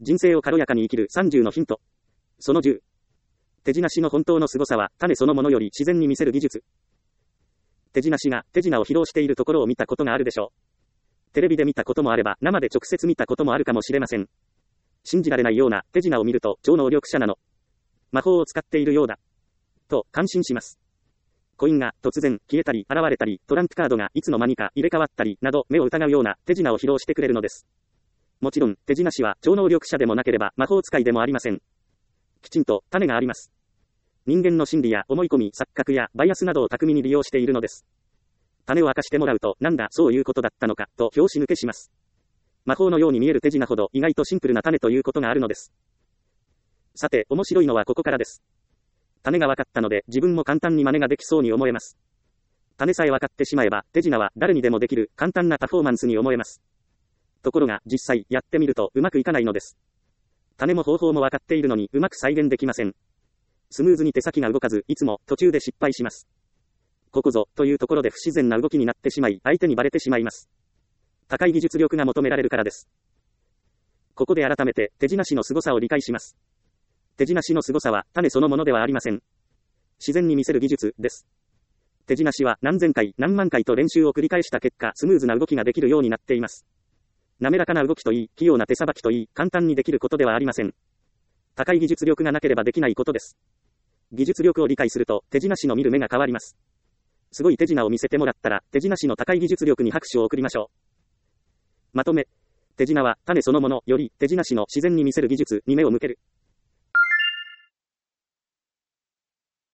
人生を軽やかに生きる30のヒント。その10。手品師の本当の凄さは、種そのものより自然に見せる技術。手品師が手品を披露しているところを見たことがあるでしょう。テレビで見たこともあれば、生で直接見たこともあるかもしれません。信じられないような手品を見ると、超能力者なの。魔法を使っているようだ。と、感心します。コインが突然消えたり現れたり、トランプカードがいつの間にか入れ替わったりなど、目を疑うような手品を披露してくれるのです。もちろん、手品師は超能力者でもなければ魔法使いでもありません。きちんと種があります。人間の心理や思い込み、錯覚やバイアスなどを巧みに利用しているのです。種を明かしてもらうと、なんだ、そういうことだったのか、と拍子抜けします。魔法のように見える手品ほど意外とシンプルな種ということがあるのです。さて、面白いのはここからです。種が分かったので、自分も簡単に真似ができそうに思えます。種さえ分かってしまえば、手品は誰にでもできる簡単なパフォーマンスに思えます。ところが、実際やってみるとうまくいかないのです。種も方法も分かっているのにうまく再現できません。スムーズに手先が動かず、いつも途中で失敗します。ここぞというところで不自然な動きになってしまい、相手にバレてしまいます。高い技術力が求められるからです。ここで改めて手品師の凄さを理解します。手品師の凄さは種そのものではありません。自然に見せる技術です。手品師は何千回何万回と練習を繰り返した結果、スムーズな動きができるようになっています。滑らかな動きといい、器用な手さばきといい、簡単にできることではありません。高い技術力がなければできないことです。技術力を理解すると手品師の見る目が変わります。すごい手品を見せてもらったら、手品師の高い技術力に拍手を送りましょう。まとめ。手品は種そのものより手品師の自然に見せる技術に目を向ける。